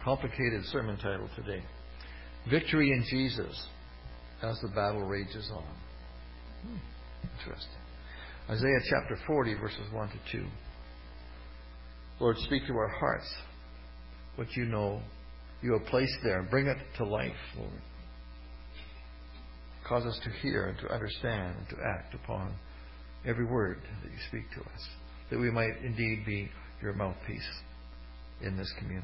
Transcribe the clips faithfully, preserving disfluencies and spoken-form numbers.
Complicated sermon title today. Victory in Jesus as the battle rages on. Hmm, interesting. Isaiah chapter forty, verses one to two. Lord, speak to our hearts what you know you have placed there. Bring it to life, Lord. Cause us to hear and to understand and to act upon every word that you speak to us, that we might indeed be your mouthpiece in this community.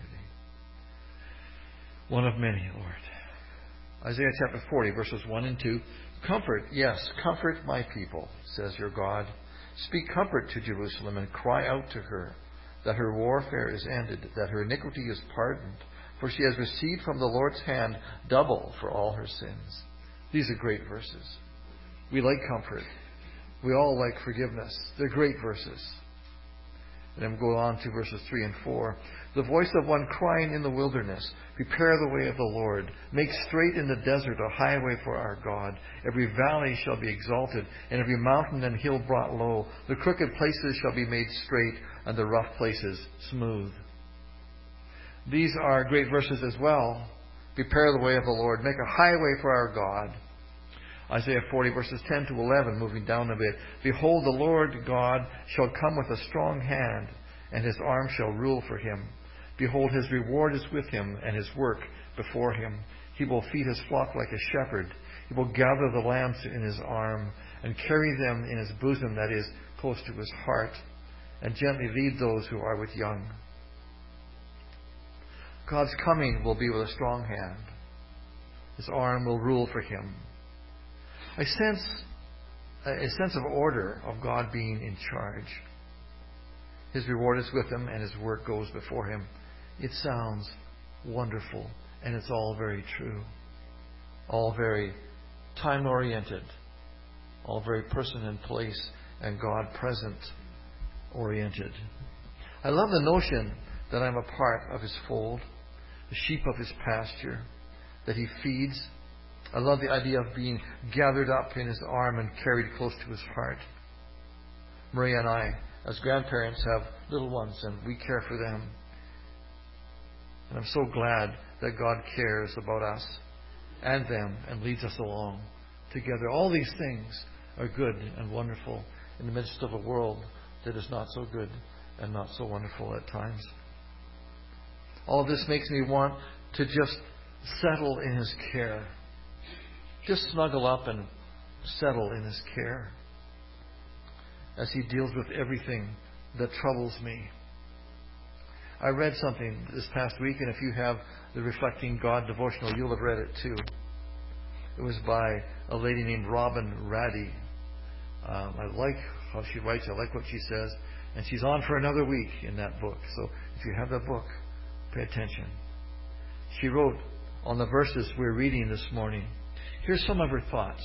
One of many, Lord. Isaiah chapter forty, verses one and two. Comfort, yes, comfort my people, says your God. Speak comfort to Jerusalem and cry out to her that her warfare is ended, that her iniquity is pardoned, for she has received from the Lord's hand double for all her sins. These are great verses. We like comfort. We all like forgiveness. They're great verses. And then go on to verses three and four. The voice of one crying in the wilderness, prepare the way of the Lord. Make straight in the desert a highway for our God. Every valley shall be exalted, and every mountain and hill brought low. The crooked places shall be made straight, and the rough places smooth. These are great verses as well. Prepare the way of the Lord. Make a highway for our God. Isaiah forty, verses ten to eleven, moving down a bit. Behold, the Lord God shall come with a strong hand, and his arm shall rule for him. Behold, his reward is with him, and his work before him. He will feed his flock like a shepherd. He will gather the lambs in his arm, and carry them in his bosom, that is, close to his heart, and gently lead those who are with young. God's coming will be with a strong hand. His arm will rule for him. I sense a sense of order of God being in charge. His reward is with him, and his work goes before him. It sounds wonderful, and it's all very true. All very time-oriented. All very person and place and God-present oriented. I love the notion that I'm a part of his fold, the sheep of his pasture, that he feeds. I love the idea of being gathered up in his arm and carried close to his heart. Maria and I, as grandparents, have little ones, and we care for them. And I'm so glad that God cares about us and them and leads us along together. All these things are good and wonderful in the midst of a world that is not so good and not so wonderful at times. All of this makes me want to just settle in his care. Just snuggle up and settle in his care as he deals with everything that troubles me. I read something this past week, and if you have the Reflecting God devotional, you'll have read it too. It was by a lady named Robin Raddy. Um, I like how she writes. I like what she says. And she's on for another week in that book. So if you have that book, pay attention. She wrote on the verses we're reading this morning. Here's some of her thoughts.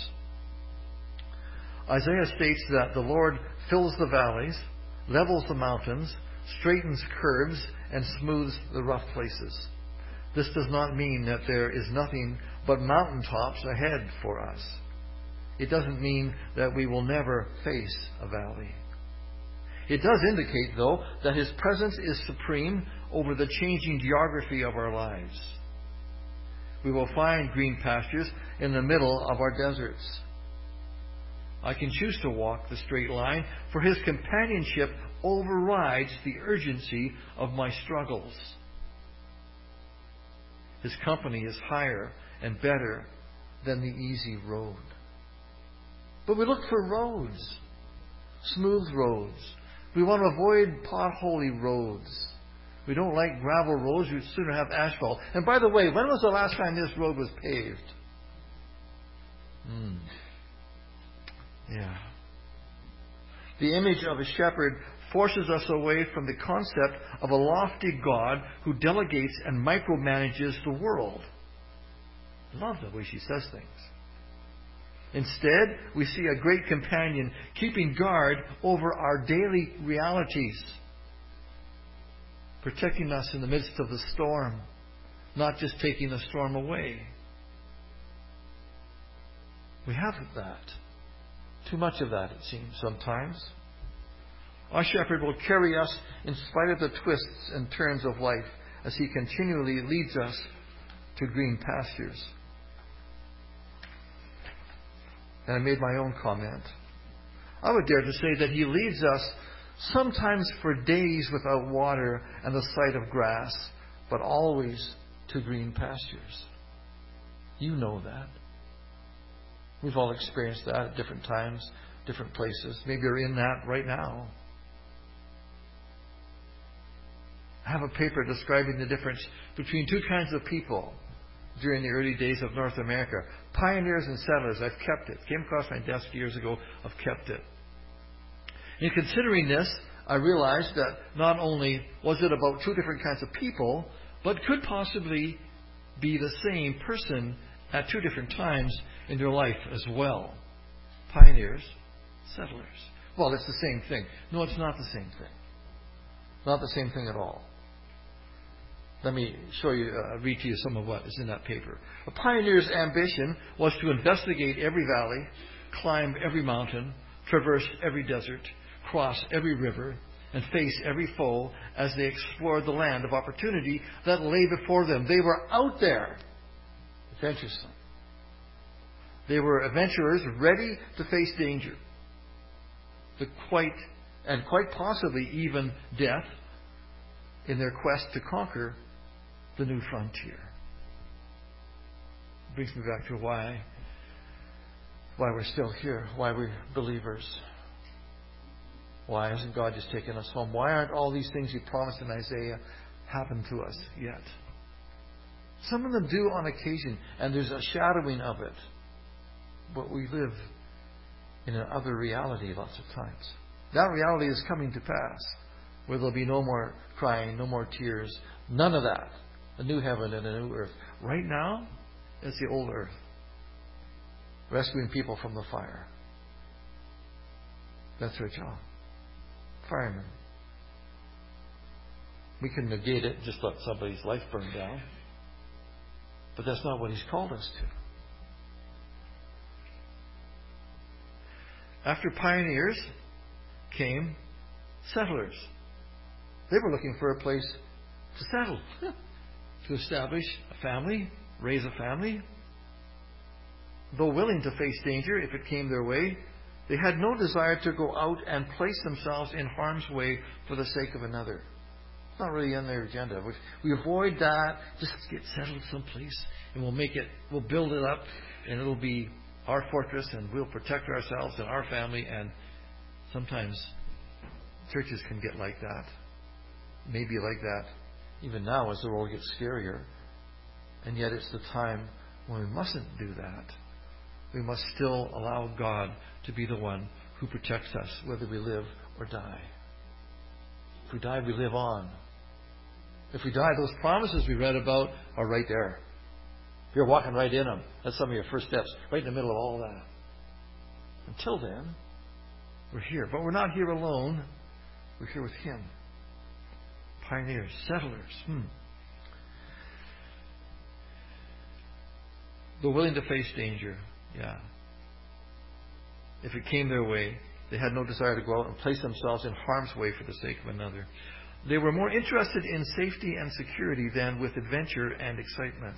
Isaiah states that the Lord fills the valleys, levels the mountains, straightens curves, and smooths the rough places. This does not mean that there is nothing but mountaintops ahead for us. It doesn't mean that we will never face a valley. It does indicate, though, that his presence is supreme over the changing geography of our lives. We will find green pastures in the middle of our deserts. I can choose to walk the straight line, for his companionship overrides the urgency of my struggles. His company is higher and better than the easy road. But we look for roads, smooth roads. We want to avoid potholy roads. We don't like gravel roads. We'd sooner have asphalt. And by the way, when was the last time this road was paved? Hmm. Yeah. The image of a shepherd forces us away from the concept of a lofty God who delegates and micromanages the world. I love the way she says things. Instead, we see a great companion keeping guard over our daily realities, protecting us in the midst of the storm, not just taking the storm away. We have that. Too much of that, it seems, sometimes. Our shepherd will carry us in spite of the twists and turns of life as He continually leads us to green pastures. And I made my own comment. I would dare to say that He leads us sometimes for days without water and the sight of grass, but always to green pastures. You know that. We've all experienced that at different times, different places. Maybe you're in that right now. I have a paper describing the difference between two kinds of people during the early days of North America. Pioneers and settlers. I've kept it. It came across my desk years ago. I've kept it. In considering this, I realized that not only was it about two different kinds of people, but could possibly be the same person at two different times in their life as well. Pioneers, settlers. Well, it's the same thing. No, it's not the same thing. Not the same thing at all. Let me show you, uh, read to you some of what is in that paper. A pioneer's ambition was to investigate every valley, climb every mountain, traverse every desert, cross every river, and face every foe as they explored the land of opportunity that lay before them. They were out there, adventuresome. They were adventurers ready to face danger, the quite and quite possibly even death, in their quest to conquer the new frontier. It brings me back to why why we're still here, why we're believers. Why hasn't God just taken us home? Why aren't all these things He promised in Isaiah happen to us yet? Some of them do on occasion, and there's a shadowing of it. But we live in another reality lots of times. That reality is coming to pass, where there'll be no more crying, no more tears, none of that. A new heaven and a new earth. Right now, it's the old earth, rescuing people from the fire. That's our job. Firemen. We can negate it, just let somebody's life burn down. But that's not what He's called us to. After pioneers came settlers. They were looking for a place to settle, to establish a family, raise a family. Though willing to face danger if it came their way, they had no desire to go out and place themselves in harm's way for the sake of another. It's not really on their agenda. We avoid that. Just get settled someplace, and we'll make it. We'll build it up, and it'll be our fortress, and we'll protect ourselves and our family. And sometimes churches can get like that. Maybe like that even now as the world gets scarier. And yet it's the time when we mustn't do that. We must still allow God to be the one who protects us, whether we live or die. If we die, we live on. If we die, those promises we read about are right there. You're walking right in them. That's some of your first steps, right in the middle of all that. Until then, we're here. But we're not here alone. We're here with Him. Pioneers, settlers. Hmm. They're willing to face danger. Yeah. If it came their way, they had no desire to go out and place themselves in harm's way for the sake of another. They were more interested in safety and security than with adventure and excitement.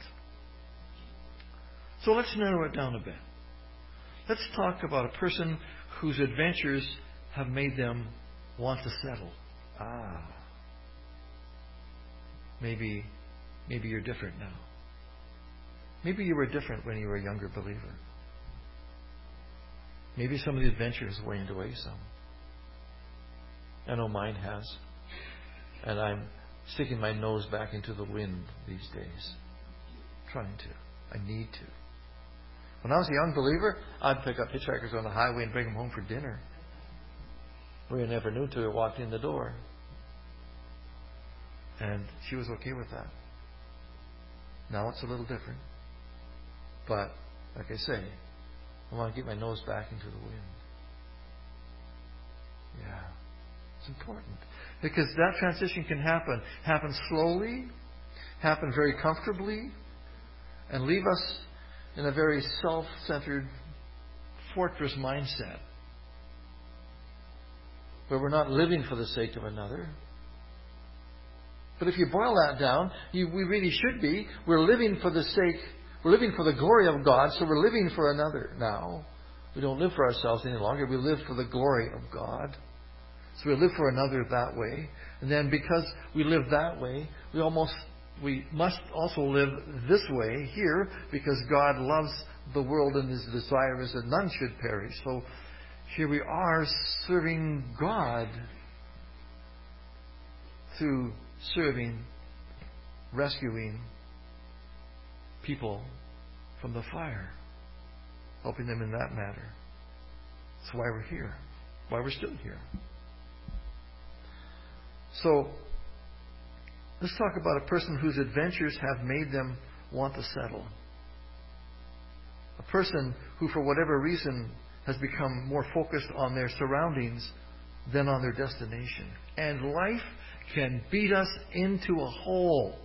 So let's narrow it down a bit. Let's talk about a person whose adventures have made them want to settle. Ah. Maybe, maybe you're different now. Maybe you were different when you were a younger believer. Maybe some of the adventure has waned away some. I know mine has. And I'm sticking my nose back into the wind these days. Trying to. I need to. When I was a young believer, I'd pick up hitchhikers on the highway and bring them home for dinner. We never knew until we walked in the door. And she was okay with that. Now it's a little different. But, like I say, I want to get my nose back into the wind. Yeah. It's important. Because that transition can happen. Happen slowly, happen very comfortably, and leave us in a very self-centered fortress mindset. Where we're not living for the sake of another. But if you boil that down, you, we really should be. We're living for the sake, we're living for the glory of God, so we're living for another now. We don't live for ourselves any longer. We live for the glory of God. So we live for another that way. And then because we live that way, we almost we must also live this way here, because God loves the world and His desire is that none should perish. So here we are serving God through serving, rescuing people from the fire, helping them in that matter. That's why we're here, why we're still here. So, let's talk about a person whose adventures have made them want to settle. A person who, for whatever reason, has become more focused on their surroundings than on their destination. And life can beat us into a hole.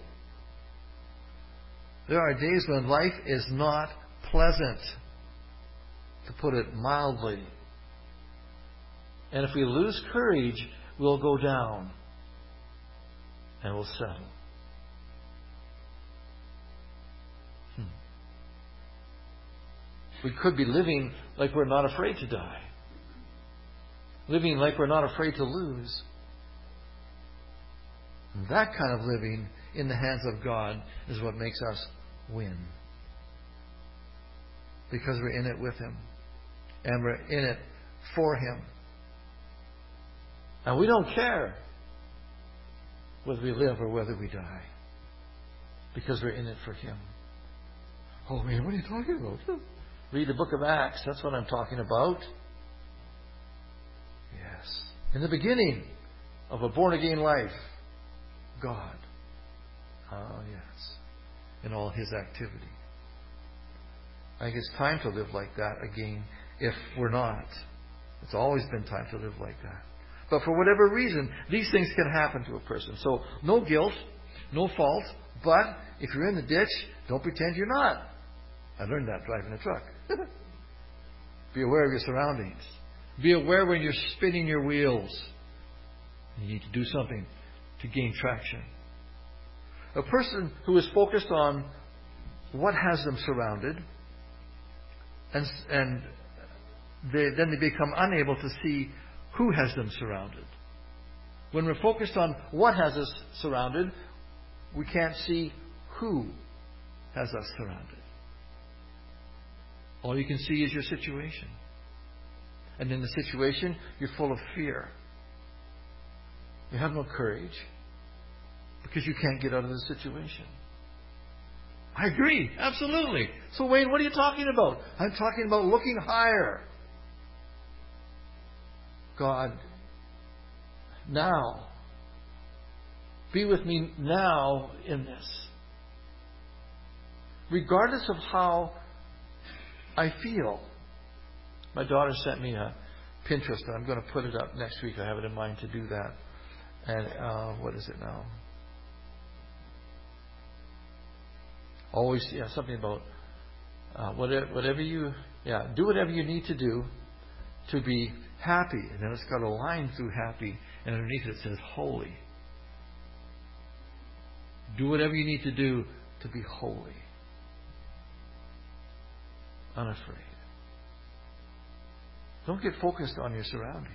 There are days when life is not pleasant, to put it mildly. And if we lose courage, we'll go down and we'll settle. Hmm. We could be living like we're not afraid to die. Living like we're not afraid to lose. And that kind of living in the hands of God is what makes us win. Because we're in it with Him. And we're in it for Him. And we don't care whether we live or whether we die. Because we're in it for Him. Oh man, what are you talking about? Read the book of Acts. That's what I'm talking about. Yes. In the beginning of a born-again life, God. Oh, yes. In all His activity. I think it's time to live like that again if we're not. It's always been time to live like that. But for whatever reason, these things can happen to a person. So, no guilt, no fault, but if you're in the ditch, don't pretend you're not. I learned that driving a truck. Be aware of your surroundings. Be aware when you're spinning your wheels. You need to do something to gain traction. A person who is focused on what has them surrounded, and, and they, then they become unable to see who has them surrounded. When we're focused on what has us surrounded, we can't see who has us surrounded. All you can see is your situation. And in the situation, you're full of fear. You have no courage because you can't get out of the situation. I agree, absolutely. So Wayne, what are you talking about? I'm talking about looking higher. God, now, be with me now in this. Regardless of how I feel. My daughter sent me a Pinterest, and I'm going to put it up next week. I have it in mind to do that. And uh, what is it now? Always, yeah, something about uh, whatever, whatever you, yeah, do whatever you need to do to be happy. And then it's got a line through happy, and underneath it says holy. Do whatever you need to do to be holy. Unafraid. Don't get focused on your surroundings.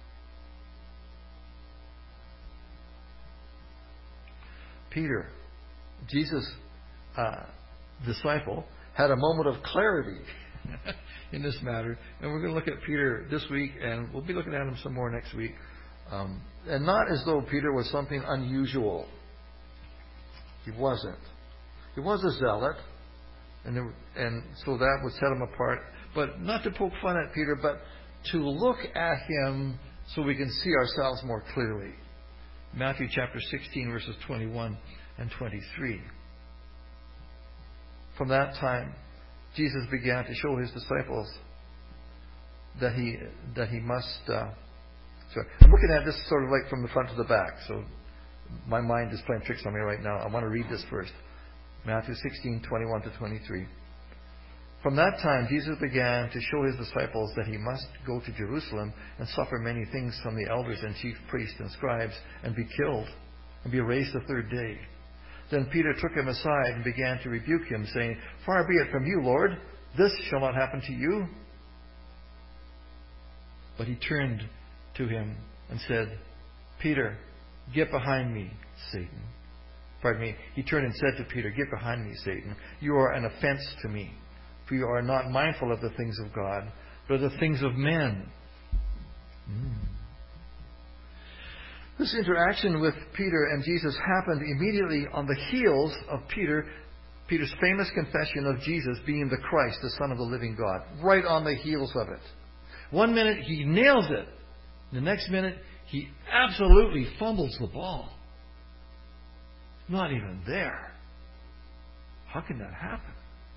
Peter, Jesus' uh, disciple, had a moment of clarity in this matter. And we're going to look at Peter this week, and we'll be looking at him some more next week. Um, and not as though Peter was something unusual. He wasn't. He was a zealot, and, there, and so that would set him apart. But not to poke fun at Peter, but to look at him so we can see ourselves more clearly. Matthew chapter sixteen, verses twenty-one and twenty-three. From that time, Jesus began to show His disciples that he that he must. Uh, sorry, I'm looking at this sort of like from the front to the back, so my mind is playing tricks on me right now. I want to read this first. Matthew sixteen, twenty-one to twenty-three. From that time, Jesus began to show His disciples that He must go to Jerusalem and suffer many things from the elders and chief priests and scribes and be killed and be raised the third day." Then Peter took him aside and began to rebuke him, saying, "Far be it from you, Lord, this shall not happen to you." But he turned to him and said, "Peter, get behind me, Satan." Pardon me. He turned and said to Peter, "Get behind me, Satan. You are an offense to me, for you are not mindful of the things of God, but of the things of men." Mm. This interaction with Peter and Jesus happened immediately on the heels of Peter, Peter's famous confession of Jesus being the Christ, the Son of the living God. Right on the heels of it. One minute he nails it. The next minute he absolutely fumbles the ball. Not even there. How can that happen?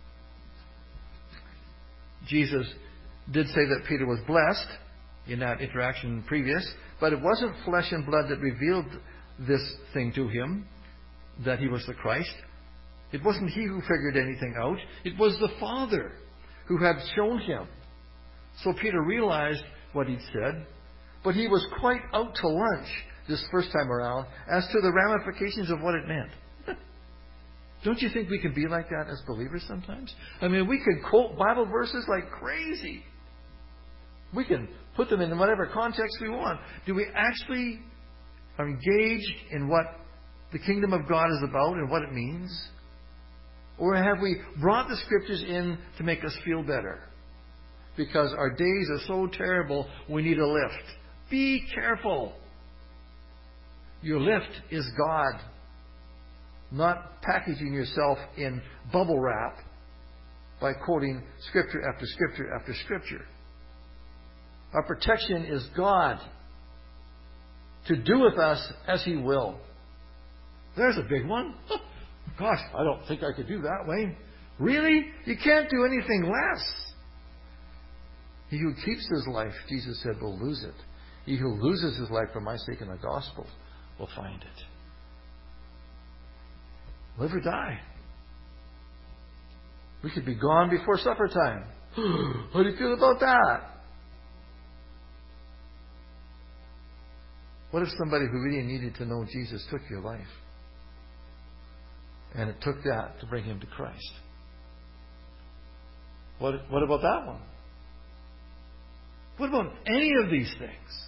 Jesus did say that Peter was blessed in that interaction previous, but it wasn't flesh and blood that revealed this thing to him, that he was the Christ. It wasn't he who figured anything out. It was the Father who had shown him. So Peter realized what he'd said, but he was quite out to lunch this first time around as to the ramifications of what it meant. Don't you think we can be like that as believers sometimes? I mean, we can quote Bible verses like crazy. We can put them in whatever context we want. Do we actually engage in what the kingdom of God is about and what it means? Or have we brought the Scriptures in to make us feel better? Because our days are so terrible, we need a lift. Be careful. Your lift is God. Not packaging yourself in bubble wrap by quoting Scripture after Scripture after Scripture. Our protection is God to do with us as He will. There's a big one. Gosh, I don't think I could do that, Wayne. Really? You can't do anything less. He who keeps his life, Jesus said, will lose it. He who loses his life for my sake in the gospel will find it. Live or die. We could be gone before supper time. How do you feel about that? What if somebody who really needed to know Jesus took your life? And it took that to bring him to Christ. What, what about that one? What about any of these things?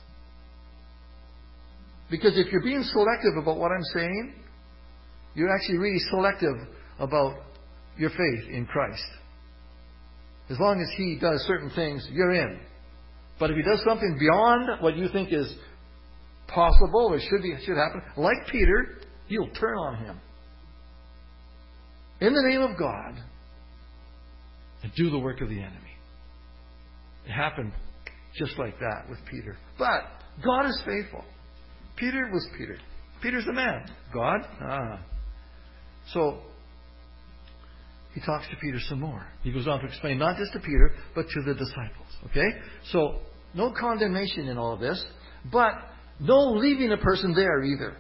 Because if you're being selective about what I'm saying, you're actually really selective about your faith in Christ. As long as He does certain things, you're in. But if He does something beyond what you think is possible or should be should happen, like Peter, you'll turn on Him. In the name of God, and do the work of the enemy. It happened just like that with Peter. But God is faithful. Peter was Peter. Peter's the man. God? Ah. So, he talks to Peter some more. He goes on to explain not just to Peter, but to the disciples. Okay? So, no condemnation in all of this, but no leaving a person there either.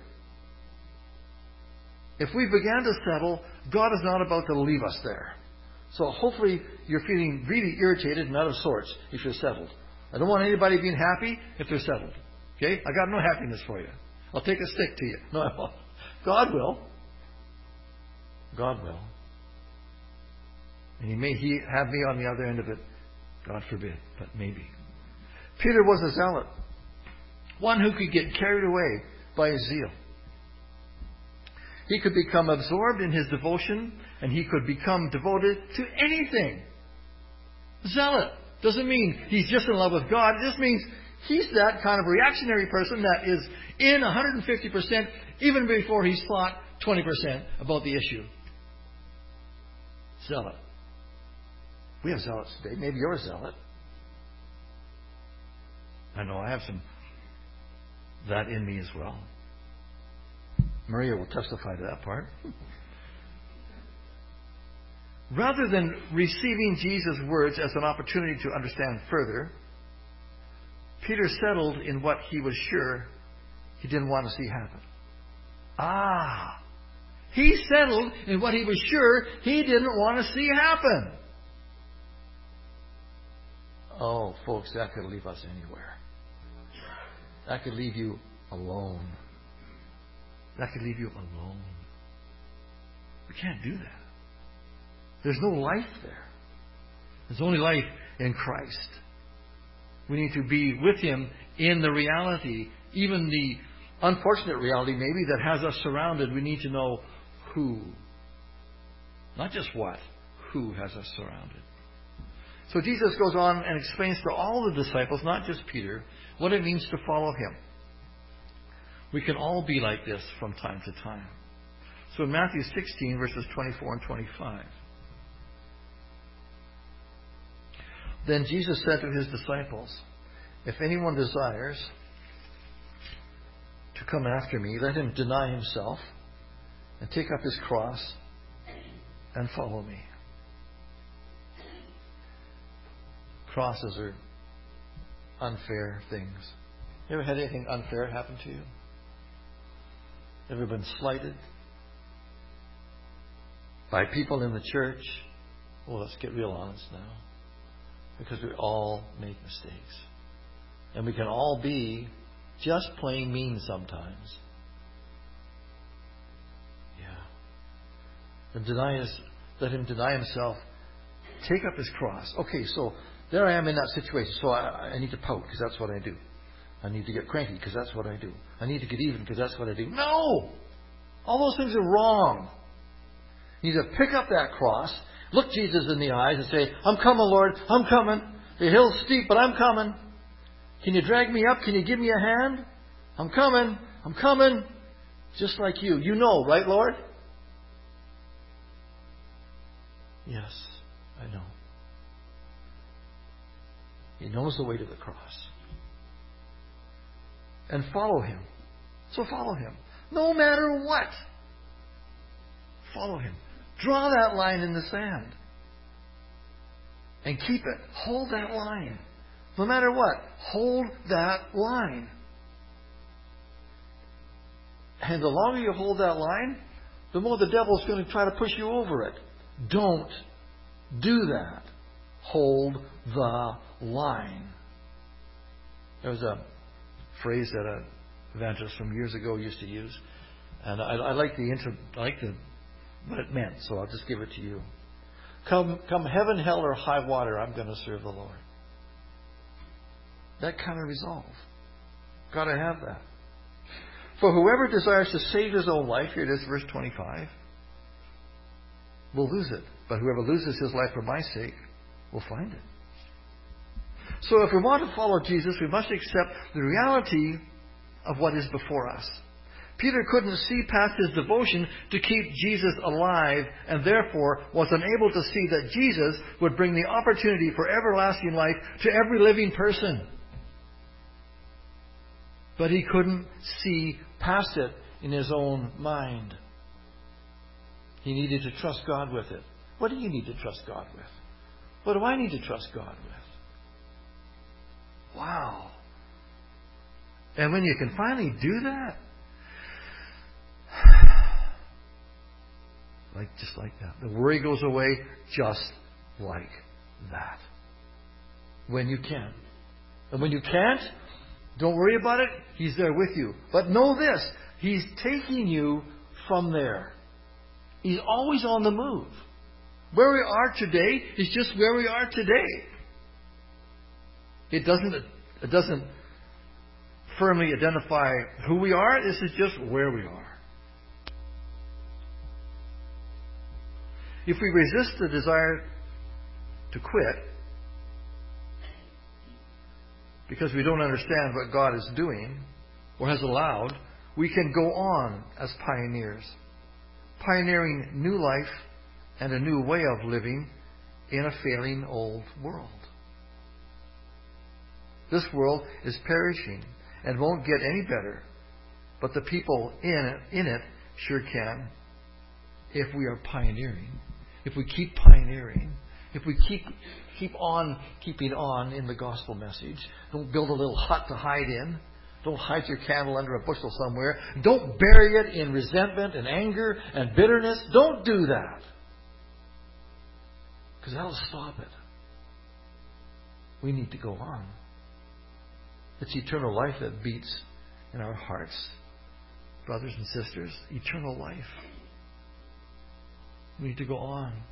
If we began to settle, God is not about to leave us there. So hopefully you're feeling really irritated and out of sorts if you're settled. I don't want anybody being happy if they're settled. Okay? I got no happiness for you. I'll take a stick to you. No, I won't. God will. God will. And He may he have me on the other end of it. God forbid, but maybe. Peter was a zealot. One who could get carried away by his zeal. He could become absorbed in his devotion, and he could become devoted to anything. Zealot doesn't mean he's just in love with God. It just means he's that kind of reactionary person that is in one hundred fifty percent even before he's thought twenty percent about the issue. Zealot. We have zealots today. Maybe you're a zealot. I know I have some that in me as well. Maria will testify to that part. Rather than receiving Jesus' words as an opportunity to understand further, Peter settled in what he was sure he didn't want to see happen. Ah! He settled in what he was sure he didn't want to see happen. Oh, folks, that could leave us anywhere. That could leave you alone. that could leave you alone. We can't do that. There's no life there. There's only life in Christ. We need to be with Him in the reality, even the unfortunate reality maybe that has us surrounded. We need to know who. Not just what. Who has us surrounded. So Jesus goes on and explains to all the disciples, not just Peter, what it means to follow Him. We can all be like this from time to time. So in Matthew sixteen, verses twenty-four and twenty-five. Then Jesus said to His disciples, if anyone desires to come after me, let him deny himself and take up his cross and follow me. Crosses are unfair things. You ever had anything unfair happen to you? Ever been slighted by people in the church? Well, let's get real honest now. Because we all make mistakes. And we can all be just plain mean sometimes. Yeah. And deny his, let him deny himself, take up his cross. Okay, so there I am in that situation. So I, I need to pout because that's what I do. I need to get cranky because that's what I do. I need to get even because that's what I do. No! All those things are wrong. You need to pick up that cross, look Jesus in the eyes and say, I'm coming, Lord. I'm coming. The hill's steep, but I'm coming. Can you drag me up? Can you give me a hand? I'm coming. I'm coming. Just like you. You know, right, Lord? Yes, I know. He knows the way to the cross. And follow Him. So follow Him. No matter what. Follow Him. Draw that line in the sand. And keep it. Hold that line. No matter what. Hold that line. And the longer you hold that line, the more the devil's going to try to push you over it. Don't do that. Hold the line. There was a phrase that an evangelist from years ago used to use. And I, I like the inter, I like the what it meant, so I'll just give it to you. Come, come heaven, hell, or high water, I'm going to serve the Lord. That kind of resolve. Got to have that. For whoever desires to save his own life, here it is, verse twenty-five, will lose it. But whoever loses his life for my sake will find it. So if we want to follow Jesus, we must accept the reality of what is before us. Peter couldn't see past his devotion to keep Jesus alive, and therefore was unable to see that Jesus would bring the opportunity for everlasting life to every living person. But he couldn't see past it in his own mind. He needed to trust God with it. What do you need to trust God with? What do I need to trust God with? Wow. And when you can finally do that, like just like that, the worry goes away just like that. When you can. And when you can't, don't worry about it. He's there with you. But know this, He's taking you from there. He's always on the move. Where we are today is just where we are today. It doesn't, it doesn't firmly identify who we are. This is just where we are. If we resist the desire to quit because we don't understand what God is doing or has allowed, we can go on as pioneers, pioneering new life and a new way of living in a failing old world. This world is perishing and won't get any better, but the people in it, in it sure can if we are pioneering. If we keep pioneering, if we keep keep on keeping on in the gospel message, don't build a little hut to hide in. Don't hide your candle under a bushel somewhere. Don't bury it in resentment and anger and bitterness. Don't do that. Because that'll stop it. We need to go on. It's eternal life that beats in our hearts. brothers and sisters, eternal life. We need to go on.